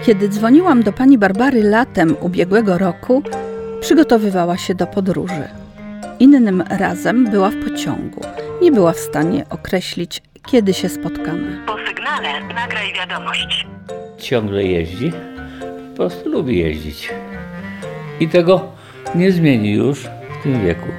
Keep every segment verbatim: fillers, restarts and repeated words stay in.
Kiedy dzwoniłam do pani Barbary latem ubiegłego roku, przygotowywała się do podróży. Innym razem była w pociągu. Nie była w stanie określić, kiedy się spotkamy. Po sygnale nagraj wiadomość. Ciągle jeździ, po prostu lubi jeździć. I tego nie zmieni już w tym wieku.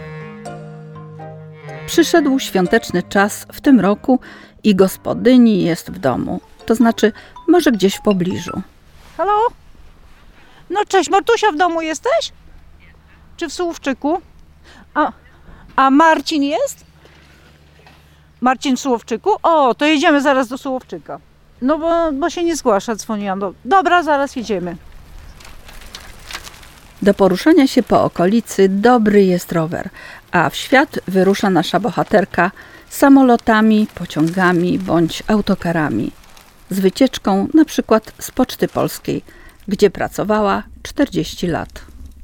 Przyszedł świąteczny czas w tym roku i gospodyni jest w domu. To znaczy, może gdzieś w pobliżu. Halo? No cześć, Martusia, w domu jesteś? Czy w Słówczyku? A, a Marcin jest? Marcin w Słówczyku? O, to jedziemy zaraz do Słówczyka. No bo, bo się nie zgłasza, dzwoniłam. Do... Dobra, zaraz jedziemy. Do poruszania się po okolicy dobry jest rower, a w świat wyrusza nasza bohaterka samolotami, pociągami bądź autokarami. Z wycieczką na przykład z Poczty Polskiej, gdzie pracowała czterdzieści lat.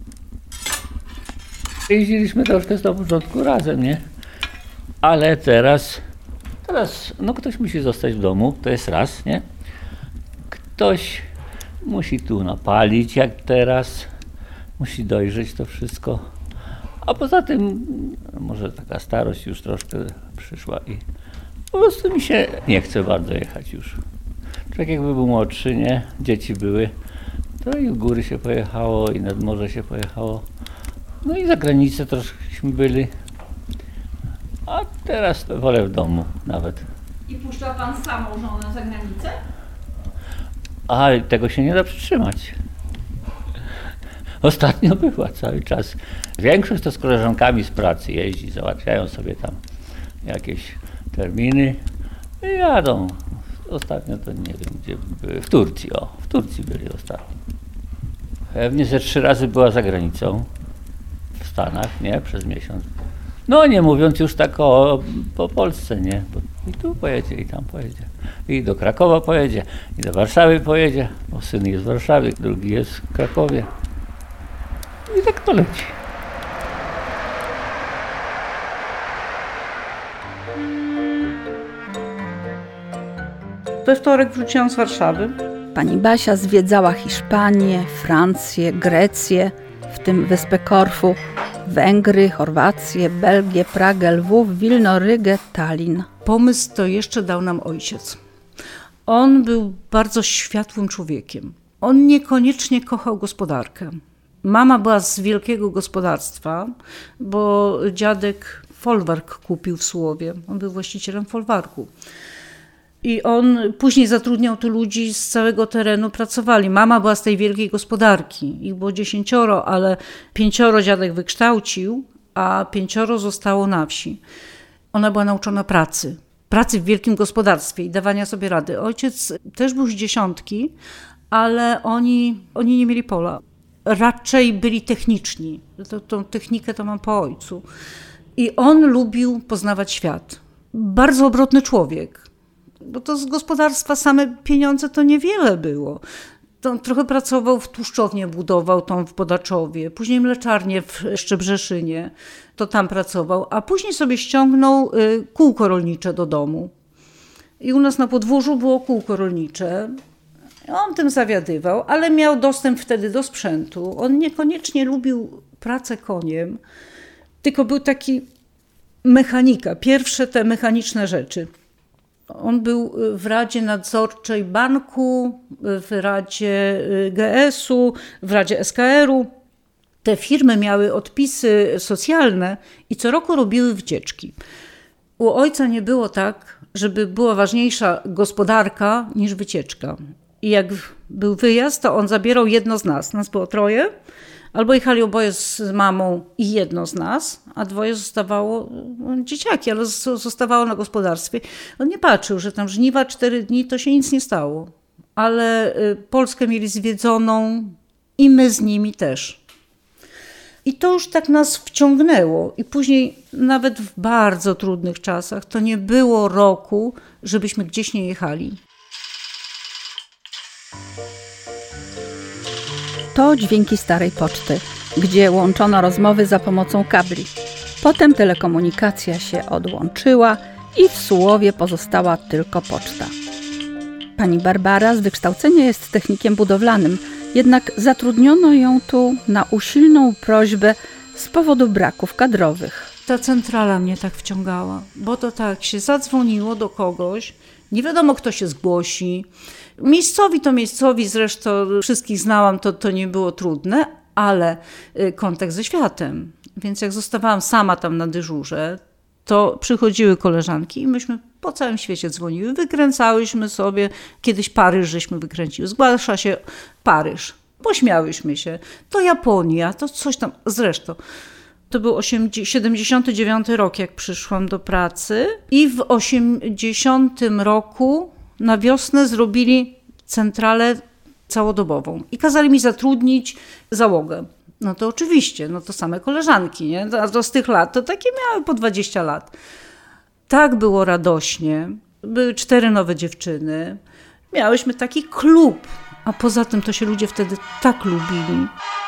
Jeździliśmy troszkę z początku razem, nie? Ale teraz, teraz, no ktoś musi zostać w domu, to jest raz, nie? Ktoś musi tu napalić, jak teraz, musi dojrzeć to wszystko. A poza tym, może taka starość już troszkę przyszła i po prostu mi się nie chce bardzo jechać już. Tak jakby był młodszy, nie? Dzieci były, to i w góry się pojechało, i nad morze się pojechało. No i za granicę troszkeśmy byli. A teraz to wolę w domu nawet. I puszcza pan samą żonę za granicę? A tego się nie da przytrzymać. Ostatnio była cały czas. Większość to z koleżankami z pracy jeździ, załatwiają sobie tam jakieś terminy i jadą. Ostatnio to nie wiem gdzie były, w Turcji, o, w Turcji byli ostatnio. Pewnie ze trzy razy była za granicą, w Stanach, nie, przez miesiąc. No nie mówiąc już tak o, po Polsce, nie, bo i tu pojedzie, i tam pojedzie. I do Krakowa pojedzie, i do Warszawy pojedzie, bo syn jest w Warszawie, drugi jest w Krakowie. I tak to leci. We wtorek wróciłam z Warszawy. Pani Basia zwiedzała Hiszpanię, Francję, Grecję, w tym wyspę Korfu, Węgry, Chorwację, Belgię, Pragę, Lwów, Wilno, Rygę, Tallin. Pomysł to jeszcze dał nam ojciec. On był bardzo światłym człowiekiem. On niekoniecznie kochał gospodarkę. Mama była z wielkiego gospodarstwa, bo dziadek folwark kupił w Słowie. On był właścicielem folwarku. I on później zatrudniał tu ludzi z całego terenu, pracowali. Mama była z tej wielkiej gospodarki. Ich było dziesięcioro, ale pięcioro dziadek wykształcił, a pięcioro zostało na wsi. Ona była nauczona pracy. Pracy w wielkim gospodarstwie i dawania sobie rady. Ojciec też był z dziesiątki, ale oni, oni nie mieli pola. Raczej byli techniczni. To, tą technikę to mam po ojcu. I on lubił poznawać świat. Bardzo obrotny człowiek. Bo to z gospodarstwa same pieniądze to niewiele było. To trochę pracował w tłuszczownię, budował tą w Podaczowie, później mleczarnię w Szczebrzeszynie, to tam pracował, a później sobie ściągnął kółko rolnicze do domu. I u nas na podwórzu było kółko rolnicze. On tym zawiadywał, ale miał dostęp wtedy do sprzętu. On niekoniecznie lubił pracę koniem, tylko był taki mechanika, pierwsze te mechaniczne rzeczy. On był w Radzie Nadzorczej Banku, w Radzie G S u, w Radzie S K er u. Te firmy miały odpisy socjalne i co roku robiły wycieczki. U ojca nie było tak, żeby była ważniejsza gospodarka niż wycieczka. I jak był wyjazd, to on zabierał jedno z nas. Nas było troje. Albo jechali oboje z mamą i jedno z nas, a dwoje zostawało, no, dzieciaki, ale zostawało na gospodarstwie. On nie patrzył, że tam żniwa cztery dni, to się nic nie stało. Ale Polskę mieli zwiedzoną i my z nimi też. I to już tak nas wciągnęło. I później nawet w bardzo trudnych czasach to nie było roku, żebyśmy gdzieś nie jechali. To dźwięki starej poczty, gdzie łączono rozmowy za pomocą kabli. Potem telekomunikacja się odłączyła i w Sułowie pozostała tylko poczta. Pani Barbara z wykształcenia jest technikiem budowlanym, jednak zatrudniono ją tu na usilną prośbę z powodu braków kadrowych. Ta centrala mnie tak wciągała, bo to tak się zadzwoniło do kogoś, nie wiadomo kto się zgłosi. Miejscowi to miejscowi, zresztą wszystkich znałam, to, to nie było trudne, ale kontakt ze światem. Więc jak zostawałam sama tam na dyżurze, to przychodziły koleżanki i myśmy po całym świecie dzwoniły, wykręcałyśmy sobie, kiedyś Paryż żeśmy wykręciły, zgłasza się Paryż, pośmiałyśmy się, to Japonia, to coś tam, zresztą. To był siedemdziesiąty dziewiąty rok, jak przyszłam do pracy i w osiemdziesiątym roku na wiosnę zrobili centralę całodobową i kazali mi zatrudnić załogę. No to oczywiście, no to same koleżanki, nie? A to z tych lat, to takie miały po dwadzieścia lat. Tak było radośnie, były cztery nowe dziewczyny, miałyśmy taki klub, a poza tym to się ludzie wtedy tak lubili.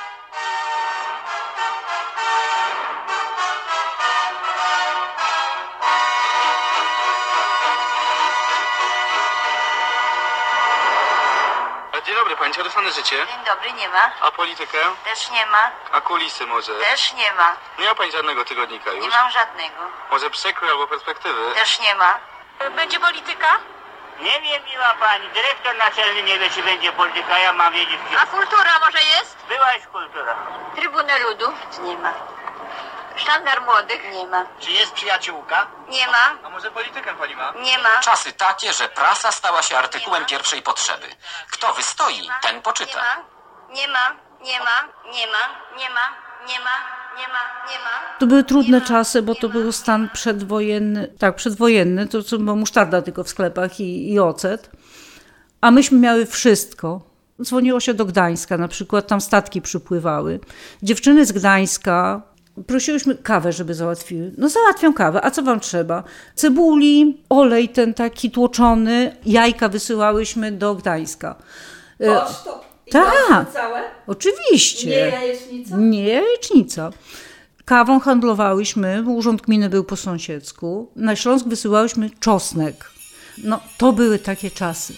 Dzień dobry Pani, czy dostanę życie? Dzień dobry, nie ma. A politykę? Też nie ma. A kulisy może? Też nie ma. Nie ma Pani żadnego tygodnika już? Nie mam żadnego. Może przekrój albo perspektywy? Też nie ma. Będzie polityka? Nie wiem, miła pani, dyrektor naczelny nie wie, czy będzie polityka, ja mam wiedzieć, czy... A kultura może jest? Była już kultura. Trybunę Ludu? Nie ma. Sztandar Młodych? Nie ma. Czy jest przyjaciółka? Nie ma. A może politykę Pani ma? Nie ma. Czasy takie, że prasa stała się artykułem pierwszej potrzeby. Kto wystoi, ten poczyta. Nie ma. Nie ma. Nie ma. Nie ma. Nie ma. Nie ma. Nie ma. To były trudne czasy, bo to był stan przedwojenny, tak, przedwojenny, to co była musztarda tylko w sklepach i, i ocet. A myśmy miały wszystko. Dzwoniło się do Gdańska, na przykład tam statki przypływały. Dziewczyny z Gdańska, prosiłyśmy kawę, żeby załatwiły. No załatwią kawę, a co wam trzeba? Cebuli, olej ten taki tłoczony, jajka wysyłałyśmy do Gdańska. Poczto. Tak, całe? oczywiście. Nie jajecznica? Nie jajecznica. Kawą handlowałyśmy, bo urząd gminy był po sąsiedzku. Na Śląsk wysyłałyśmy czosnek. No, to były takie czasy.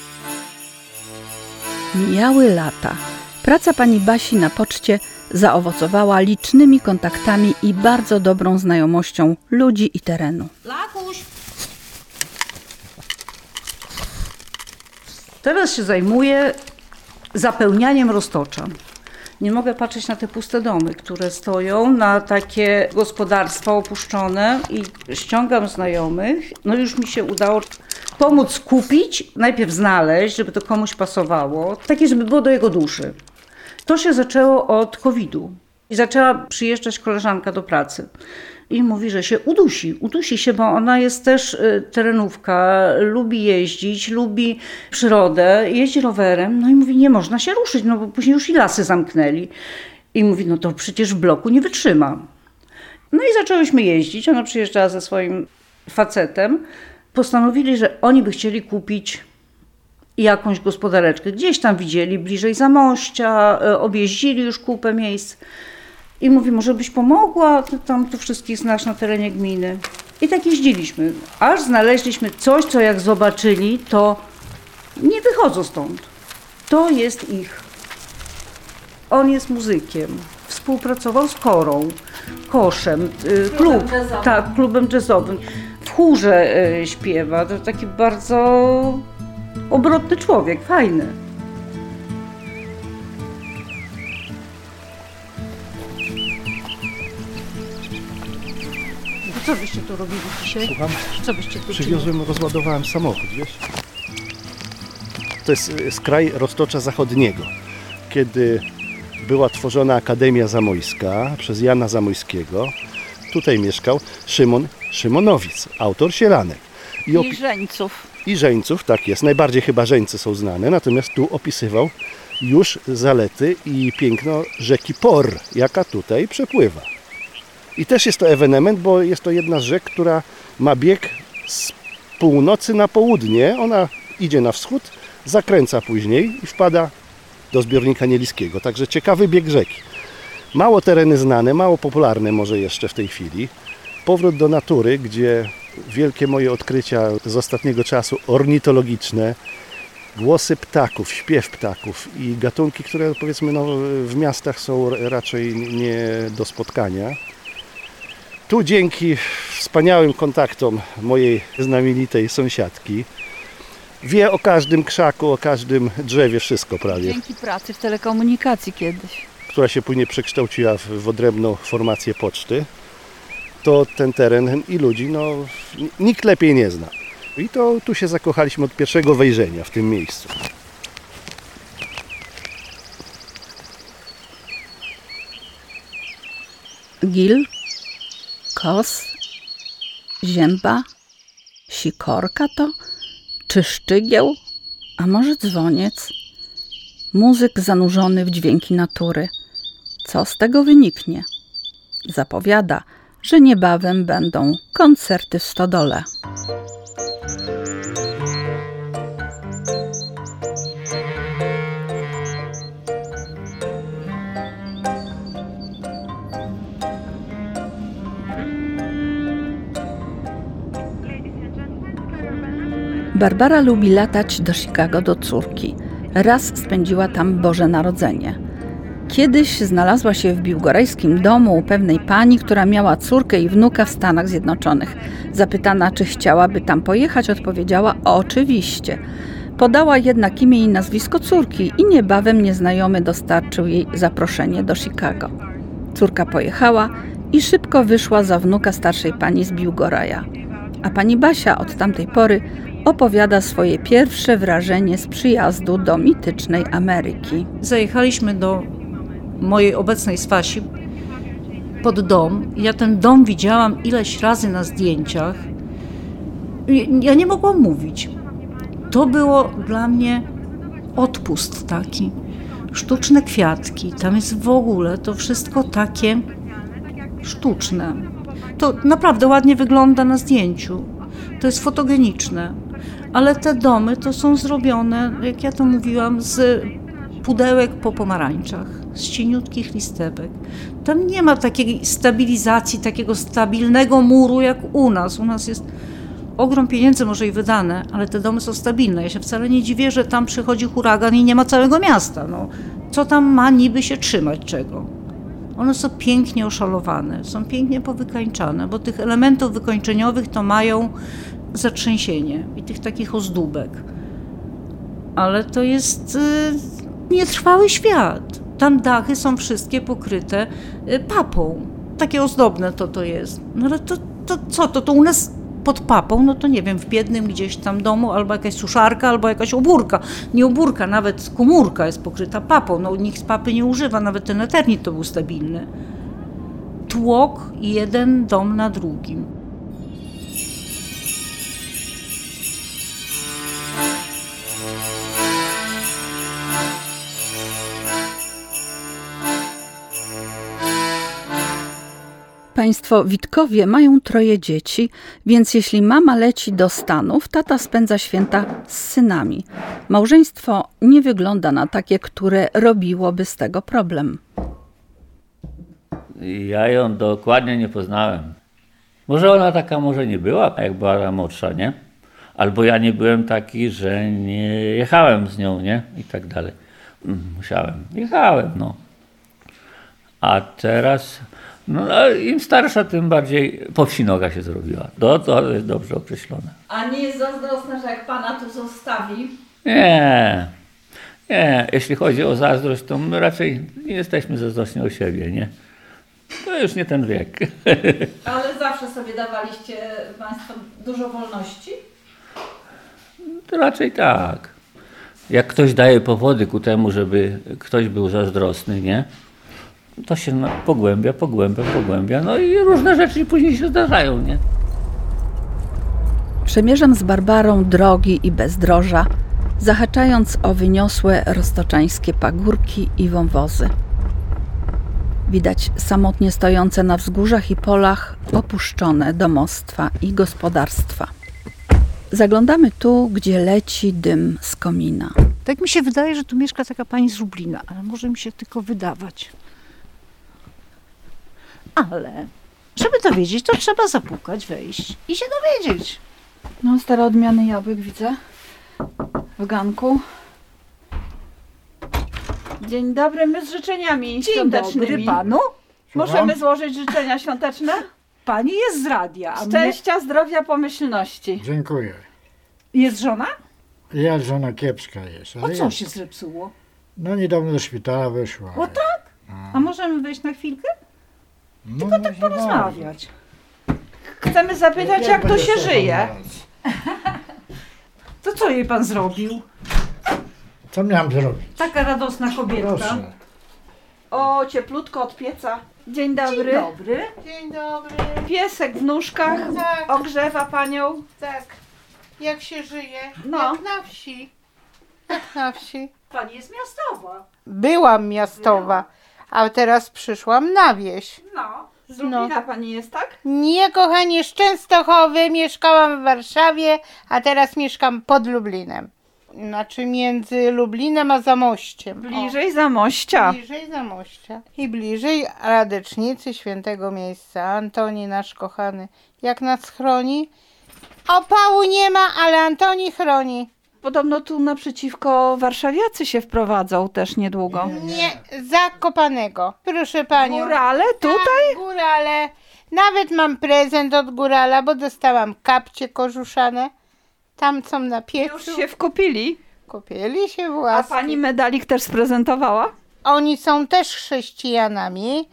Mijały lata. Praca pani Basi na poczcie zaowocowała licznymi kontaktami i bardzo dobrą znajomością ludzi i terenu. Lakuś! Teraz się zajmuję zapełnianiem Roztocza. Nie mogę patrzeć na te puste domy, które stoją, na takie gospodarstwa opuszczone i ściągam znajomych. No już mi się udało pomóc kupić, najpierw znaleźć, żeby to komuś pasowało, takie, żeby było do jego duszy. To się zaczęło od kowida i zaczęła przyjeżdżać koleżanka do pracy. I mówi, że się udusi. Udusi się, bo ona jest też terenówka, lubi jeździć, lubi przyrodę, jeździ rowerem. No i mówi, nie można się ruszyć, no bo później już i lasy zamknęli. I mówi, no to przecież w bloku nie wytrzyma. No i zaczęłyśmy jeździć. Ona przyjeżdżała ze swoim facetem. Postanowili, że oni by chcieli kupić jakąś gospodareczkę. Gdzieś tam widzieli, bliżej Zamościa, objeździli już kupę miejsc. I mówi, może byś pomogła, ty tam tu wszystkich znasz na terenie gminy. I tak jeździliśmy, aż znaleźliśmy coś, co jak zobaczyli, to nie wychodzą stąd. To jest ich. On jest muzykiem, współpracował z Korą, Koszem, klub, tak, klubem jazzowym. W chórze śpiewa, to taki bardzo obrotny człowiek, fajny. Co byście tu robili dzisiaj? Słucham? Co byście tu Przywiozłem, rozładowałem samochód, wiesz? To jest, jest kraj Roztocza Zachodniego. Kiedy była tworzona Akademia Zamojska przez Jana Zamojskiego, tutaj mieszkał Szymon Szymonowic, autor Sielanek. I, opi- I Żeńców. I Żeńców, tak jest. Najbardziej chyba Żeńcy są znane, natomiast tu opisywał już zalety i piękno rzeki Por, jaka tutaj przepływa. I też jest to ewenement, bo jest to jedna z rzek, która ma bieg z północy na południe. Ona idzie na wschód, zakręca później i wpada do zbiornika Nieliskiego. Także ciekawy bieg rzeki. Mało tereny znane, mało popularne może jeszcze w tej chwili. Powrót do natury, gdzie wielkie moje odkrycia z ostatniego czasu ornitologiczne Głosy ptaków, śpiew ptaków i gatunki, które powiedzmy no, w miastach są raczej nie do spotkania. Tu dzięki wspaniałym kontaktom mojej znamienitej sąsiadki wie o każdym krzaku, o każdym drzewie wszystko prawie. Dzięki pracy w telekomunikacji kiedyś. Która się później przekształciła w, w odrębną formację poczty, to ten teren i ludzi no, nikt lepiej nie zna. I to tu się zakochaliśmy od pierwszego wejrzenia w tym miejscu. Gil, kos, zięba, sikorka to? Czy szczygieł? A może dzwoniec? Muzyk zanurzony w dźwięki natury. Co z tego wyniknie? Zapowiada, że niebawem będą koncerty w stodole. Barbara lubi latać do Chicago do córki. Raz spędziła tam Boże Narodzenie. Kiedyś znalazła się w biłgorajskim domu u pewnej pani, która miała córkę i wnuka w Stanach Zjednoczonych. Zapytana, czy chciałaby tam pojechać, odpowiedziała oczywiście. Podała jednak imię i nazwisko córki i niebawem nieznajomy dostarczył jej zaproszenie do Chicago. Córka pojechała i szybko wyszła za wnuka starszej pani z Biłgoraja. A pani Basia od tamtej pory opowiada swoje pierwsze wrażenie z przyjazdu do mitycznej Ameryki. Zajechaliśmy do mojej obecnej swasi pod dom. Ja ten dom widziałam ileś razy na zdjęciach. Ja nie mogłam mówić. To było dla mnie odpust taki. Sztuczne kwiatki. Tam jest w ogóle to wszystko takie sztuczne. To naprawdę ładnie wygląda na zdjęciu. To jest fotogeniczne. Ale te domy to są zrobione, jak ja to mówiłam, z pudełek po pomarańczach, z cieniutkich listewek. Tam nie ma takiej stabilizacji, takiego stabilnego muru jak u nas. U nas jest ogrom pieniędzy może i wydane, ale te domy są stabilne. Ja się wcale nie dziwię, że tam przychodzi huragan i nie ma całego miasta. No, co tam ma niby się trzymać czego? One są pięknie oszalowane, są pięknie powykańczane, bo tych elementów wykończeniowych to mają zatrzęsienie i tych takich ozdóbek. Ale to jest y, nietrwały świat. Tam dachy są wszystkie pokryte y, papą. Takie ozdobne to to jest. No ale to, to co? To, to u nas pod papą, no to nie wiem, w biednym gdzieś tam domu albo jakaś suszarka, albo jakaś obórka. Nie obórka, nawet komórka jest pokryta papą. No nikt z papy nie używa, nawet ten Eternit to był stabilny. Tłok jeden dom na drugim. Państwo Witkowie mają troje dzieci, więc jeśli mama leci do Stanów, tata spędza święta z synami. Małżeństwo nie wygląda na takie, które robiłoby z tego problem. Ja ją dokładnie nie poznałem. Może ona taka może nie była, jak była młodsza, nie? Albo ja nie byłem taki, że nie jechałem z nią, nie? I tak dalej. Musiałem. Jechałem, no. A teraz... No, im starsza, tym bardziej po wsi noga się zrobiła. To, to jest dobrze określone. A nie jest zazdrosna, że jak pana tu zostawi? Nie, nie. Jeśli chodzi o zazdrość, to my raczej nie jesteśmy zazdrośni o siebie, nie? To już nie ten wiek. Ale zawsze sobie dawaliście państwo dużo wolności? To raczej tak. Jak ktoś daje powody ku temu, żeby ktoś był zazdrosny, nie? To się pogłębia, pogłębia, pogłębia, no i różne rzeczy później się zdarzają, nie? Przemierzam z Barbarą drogi i bezdroża, zahaczając o wyniosłe roztoczańskie pagórki i wąwozy. Widać samotnie stojące na wzgórzach i polach opuszczone domostwa i gospodarstwa. Zaglądamy tu, gdzie leci dym z komina. Tak mi się wydaje, że tu mieszka taka pani z Lublina, ale może mi się tylko wydawać. Ale żeby to wiedzieć, to trzeba zapukać, wejść i się dowiedzieć. No, stare odmiany jabłek widzę. w ganku. Dzień dobry, my z życzeniami Dzień świątecznymi. dobry panu. Możemy złożyć życzenia świąteczne? Pani jest z radia, a mnie... Szczęścia, zdrowia, pomyślności. Dziękuję. Jest żona? Ja żona kiepska jest. O ale co jest. się zepsuło? No niedawno do szpitala wyszła. O tak? A możemy wejść na chwilkę? No, Tylko tak może porozmawiać. Chcemy zapytać, jak to się żyje. To co jej pan zrobił? Co miałem zrobić? Taka radosna kobietka. Proszę. O, cieplutko od pieca. Dzień dobry. Dzień dobry. Dzień dobry. Piesek w nóżkach Tak, ogrzewa panią. tak. Jak się żyje? No. Jak na wsi. Jak na wsi. Pani jest miastowa. Byłam miastowa, a teraz przyszłam na wieś. No. Z Lublina pani jest, tak? Nie, kochanie, z Częstochowy, mieszkałam w Warszawie, a teraz mieszkam pod Lublinem. Znaczy między Lublinem a Zamościem. Bliżej Zamościa. O, bliżej Zamościa. I bliżej Radecznicy, świętego miejsca. Antoni nasz kochany, jak nas chroni. Opału nie ma, ale Antoni chroni. Podobno tu naprzeciwko warszawiacy się wprowadzą też niedługo. Nie, Zakopanego. Proszę panią. Górale tutaj? Tak, górale. Nawet mam prezent od górala, bo dostałam kapcie korzuszane. Tam są na Już piecu. się wkupili. Kupieli się A własne. pani medalik też sprezentowała? Oni są też chrześcijanami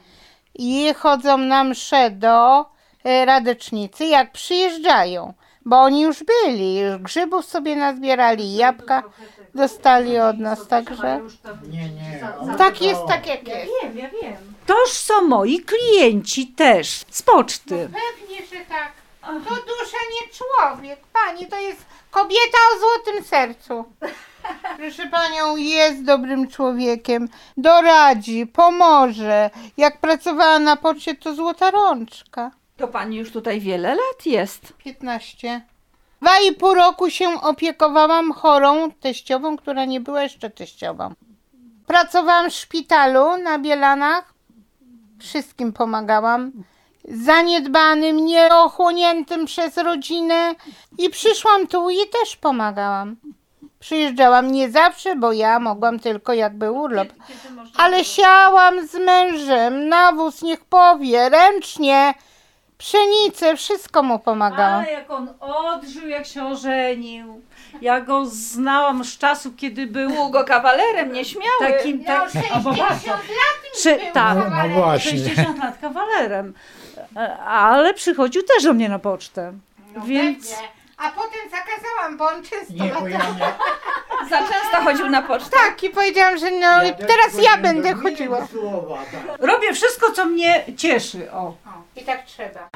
i chodzą na msze do e, Radecznicy, jak przyjeżdżają. Bo oni już byli, już grzybów sobie nazbierali, jabłka dostali od nas, także Nie, nie. tak jest, tak jak jest. Wiem, ja wiem. Toż są moi klienci też z poczty. Pewnie, że tak. To dusza, nie człowiek. Pani, to jest kobieta o złotym sercu. Proszę panią, jest dobrym człowiekiem. Doradzi, pomoże. Jak pracowała na poczcie, to złota rączka. To pani już tutaj wiele lat jest. piętnaście. Dwa i pół roku się opiekowałam chorą teściową, która nie była jeszcze teściową. Pracowałam w szpitalu na Bielanach. Wszystkim pomagałam. Zaniedbanym, nieochłoniętym przez rodzinę. I przyszłam tu i też pomagałam. Przyjeżdżałam nie zawsze, bo ja mogłam tylko jak był urlop. Ale siałam z mężem, nawóz niech powie, ręcznie. Pszenicę, wszystko mu pomagałam. Ale jak on odżył, jak się ożenił. Ja go znałam z czasów, kiedy był Długo kawalerem, nieśmiały. takim... Tak, albo bardzo. Czy, tak, No, no właśnie. sześćdziesiąt lat kawalerem. E, Ale przychodził też do mnie na pocztę. Więc A potem zakazałam, bo on często Nie, bo ja nie. Za często chodził na pocztę. Tak, i powiedziałam, że no i teraz ja będę chodziła. Słowa, tak. robię wszystko, co mnie cieszy. O. I tak trzeba.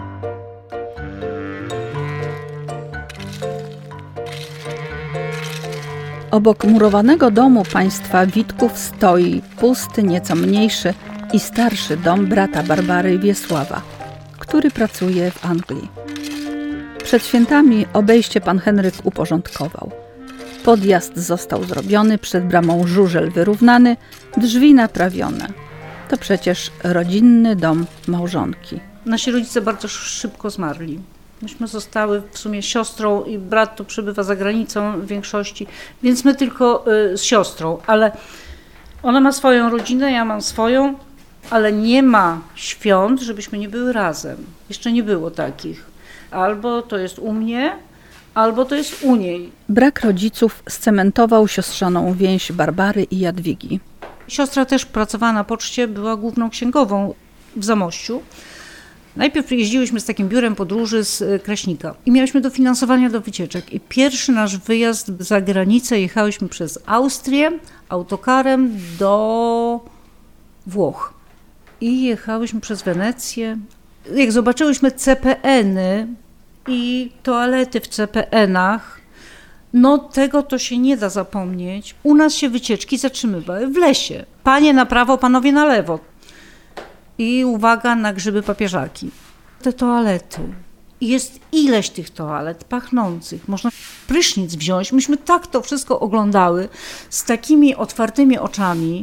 Obok murowanego domu państwa Witków stoi pusty, nieco mniejszy i starszy dom brata Barbary Wiesława, który pracuje w Anglii. Przed świętami obejście pan Henryk uporządkował. Podjazd został zrobiony, przed bramą żużel wyrównany, drzwi naprawione. To przecież rodzinny dom małżonki. Nasi rodzice bardzo szybko zmarli. Myśmy zostały w sumie siostrą i brat to przebywa za granicą w większości, więc my tylko y, z siostrą, ale ona ma swoją rodzinę, ja mam swoją, ale nie ma świąt, żebyśmy nie były razem. Jeszcze nie było takich. Albo to jest u mnie, albo to jest u niej. Brak rodziców scementował siostrzaną więź Barbary i Jadwigi. Siostra też pracowała na poczcie, była główną księgową w Zamościu. Najpierw jeździłyśmy z takim biurem podróży z Kraśnika i miałyśmy dofinansowania do wycieczek. I pierwszy nasz wyjazd za granicę jechałyśmy przez Austrię autokarem do Włoch. I jechałyśmy przez Wenecję. Jak zobaczyłyśmy C P N-y i toalety w C P N-ach, no tego to się nie da zapomnieć. U nas się wycieczki zatrzymywały w lesie. Panie na prawo, panowie na lewo. I uwaga na grzyby papieżaki. Te toalety. I jest ileś tych toalet pachnących. Można prysznic wziąć. Myśmy tak to wszystko oglądały z takimi otwartymi oczami.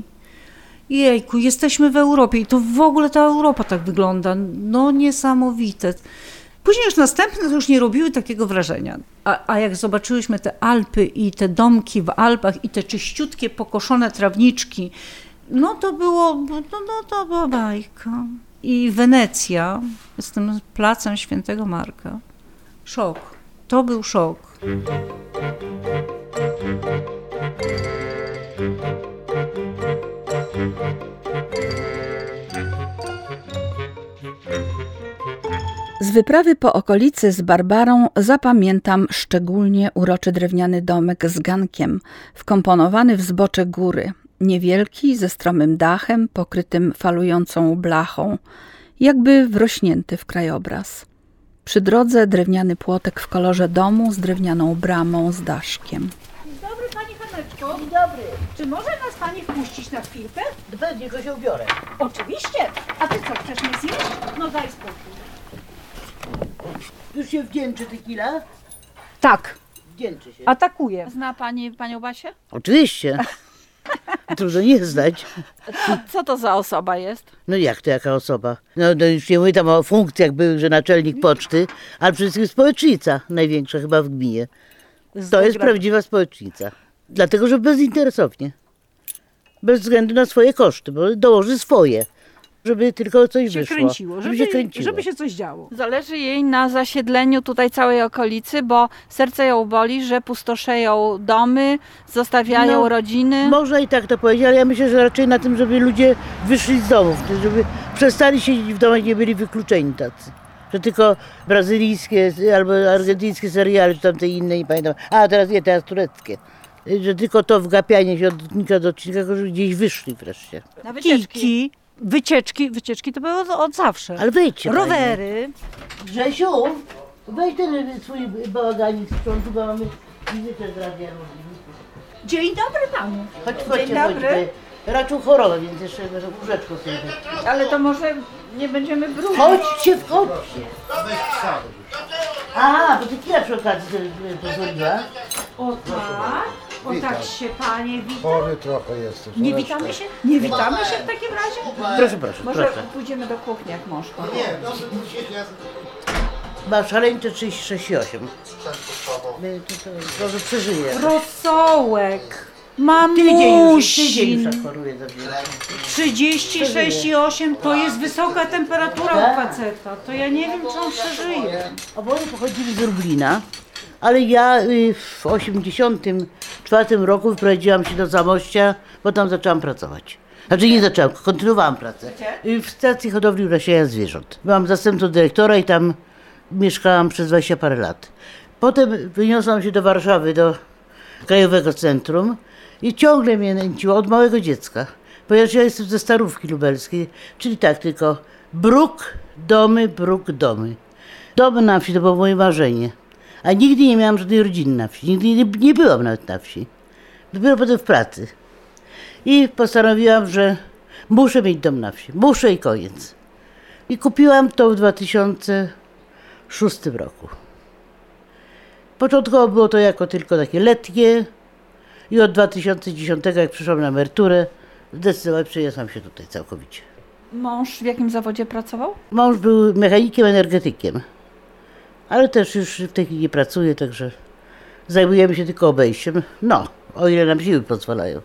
Jejku, jesteśmy w Europie i to w ogóle ta Europa tak wygląda. No niesamowite. Później już następne to już nie robiły takiego wrażenia. A, a jak zobaczyłyśmy te Alpy i te domki w Alpach i te czyściutkie, pokoszone trawniczki, no to było, no, no to była bajka. I Wenecja z tym placem Świętego Marka. Szok. To był szok. Z wyprawy po okolicy z Barbarą zapamiętam szczególnie uroczy drewniany domek z gankiem, wkomponowany w zbocze góry, niewielki, ze stromym dachem, pokrytym falującą blachą, jakby wrośnięty w krajobraz. Przy drodze drewniany płotek w kolorze domu z drewnianą bramą z daszkiem. Dzień dobry, pani Haneczko. Dzień dobry. Czy może nas pani wpuścić na chwilkę? Będzie go się ubiorę. Oczywiście. A ty co, chcesz mnie zjeść? No daj spokój. Już się wdzięczy tequila? Tak. Wdzięczy się. Atakuje. Zna pani panią Basię? Oczywiście. Trudno nie znać. Co to za osoba jest? No jak to, jaka osoba? No, no już nie mówię tam o funkcjach byłych, że naczelnik poczty, ale przede wszystkim społecznica, największa chyba w gminie. To jest prawdziwa społecznica. Dlatego, że bezinteresownie. Bez względu na swoje koszty, bo dołoży swoje. Żeby tylko coś się wyszło. Kręciło, żeby, żeby się kręciło. Żeby się coś działo. Zależy jej na zasiedleniu tutaj całej okolicy, bo serce ją boli, że pustoszeją domy, zostawiają No, rodziny. Można i tak to powiedzieć, ale ja myślę, że raczej na tym, żeby ludzie wyszli z domów, żeby przestali siedzieć w domach, nie byli wykluczeni tacy. Że tylko brazylijskie albo argentyńskie seriale, czy tamte inne, nie pamiętam. A teraz nie, teraz tureckie. Że tylko to wgapianie się od odcinka do odcinka, żeby gdzieś wyszli wreszcie. Na wycieczki. Kijki, wycieczki, wycieczki to były od, od zawsze. Ale wejdźcie. Rowery. Grzesiu, weź ten swój bałaganik z przodu, bo mamy wizytę z Radia Lublin. Dzień dobry panu. Chodź, chodźcie, chodźcie. Raczą chorowe, więc jeszcze może łóżeczko sobie. Ale to może nie będziemy brudzić. Chodźcie, wchodźcie. A, bo ty kija przy okazji sobie pozwoliła. O tak, o tak się panie wita. Chory trochę jesteś. Nie witamy się? Nie witamy się w takim razie? Proszę, proszę, Może proszę. pójdziemy do kuchni jak mąż. Ma szaleńcze trzydzieści sześć i osiem. To, to, może przeżyje. Rosołek. Tydzień już, Mamusi. tydzień już choruje za wiele. trzydzieści sześć i osiem to jest wysoka temperatura u faceta. To ja nie wiem, czy on przeżyje. Oboje pochodzili z Lublina, ale ja y, w osiemdziesiątym czwartym roku wyprowadziłam się do Zamościa, bo tam zaczęłam pracować. Znaczy nie zaczęłam, kontynuowałam pracę. Y, W stacji hodowli urasiania zwierząt. Byłam zastępcą dyrektora i tam mieszkałam przez dwadzieścia parę lat. Potem wyniosłam się do Warszawy, do Krajowego Centrum i ciągle mnie nęciło od małego dziecka. Ponieważ ja jestem ze Starówki Lubelskiej, czyli tak tylko bruk, domy, bruk, domy. Dom na wsi to było moje marzenie. A nigdy nie miałam żadnej rodziny na wsi. Nigdy nie, nie byłam nawet na wsi. Dopiero potem w pracy. I postanowiłam, że muszę mieć dom na wsi. Muszę i koniec. I kupiłam to w dwa tysiące szóstym roku. Początkowo było to jako tylko takie letnie i od dwa tysiące dziesiątego, jak przyszłam na emeryturę, zdecydowanie przeniosłam się tutaj całkowicie. Mąż w jakim zawodzie pracował? Mąż był mechanikiem, energetykiem, ale też już w tej chwili nie pracuje, także zajmujemy się tylko obejściem. No, o ile nam siły pozwalają.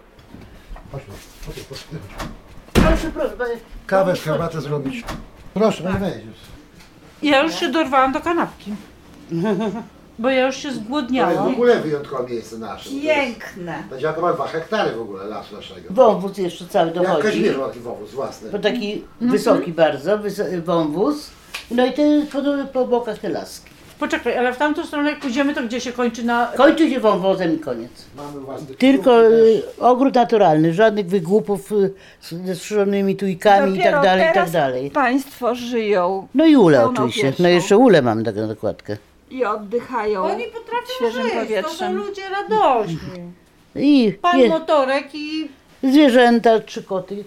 Proszę, proszę. Kawę, herbatę zrobić. Proszę, tak. Wejdź. Ja już się dorwałam do kanapki. Bo ja już się To jest w zgłodniałam. ogóle wyjątkowe miejsce nasze. Piękne. Będzie około dwa hektary w ogóle lasu naszego. Wąwóz jeszcze cały Jak dochodzi. Kazimierz ma taki wąwóz własny. Bo taki wysoki bardzo, wys- wąwóz. No i te po, po bokach te laski. Poczekaj, ale w tamtą stronę jak pójdziemy, to gdzie się kończy na... Kończy się wąwozem i koniec. Mamy własny Tylko klub y, też. ogród naturalny, żadnych wygłupów y, z- ze strzyżonymi tujkami i Dopiero tak dalej, i tak teraz dalej. Państwo żyją No i ule pełną oczywiście. piersią. No jeszcze ule mam taką dokładkę. i oddychają Oni potrafią świeżym żyć, to są powietrzem. ludzie radośni. I Pan je, motorek i... zwierzęta, trzy koty.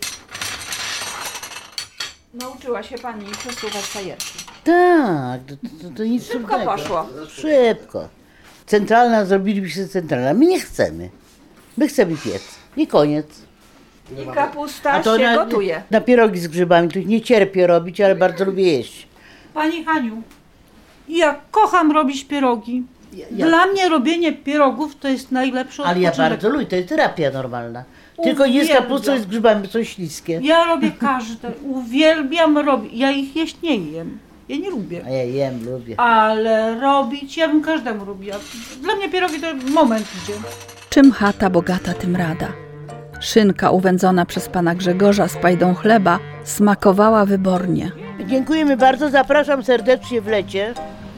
Nauczyła się Pani przesuwać fajerki. Tak, to, to, to nic Szybko trudnego. poszło. Szybko. Centralna, zrobilibyśmy się centralna. My nie chcemy. My chcemy piec. I koniec. I kapusta się na, gotuje. na pierogi z grzybami to nie cierpię robić, ale bardzo lubię jeść. Pani Haniu, Ja kocham robić pierogi. Ja- Dla mnie robienie pierogów to jest najlepsze Ale ja odpoczynek. bardzo lubię, to jest terapia normalna. Tylko nie z Uwielbiam. kapustą i z grzybami, są śliskie. Ja robię każde, uwielbiam robić. Ja ich jeść nie jem. Ja nie lubię. A ja jem, lubię. Ale robić, ja bym każdemu robiła. Dla mnie pierogi to moment idzie. Czym chata bogata, tym rada. Szynka uwędzona przez pana Grzegorza z pajdą chleba smakowała wybornie. Dziękujemy bardzo, zapraszam serdecznie w lecie.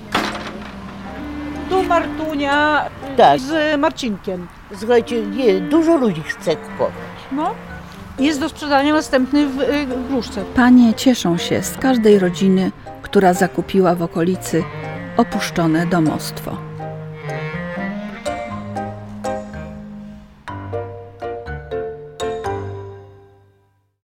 Tu Martunia Tak. z Marcinkiem. Słuchajcie, nie, dużo ludzi chce kupować. No. Jest do sprzedania następny w y, Gruszce. Panie cieszą się z każdej rodziny, która zakupiła w okolicy opuszczone domostwo.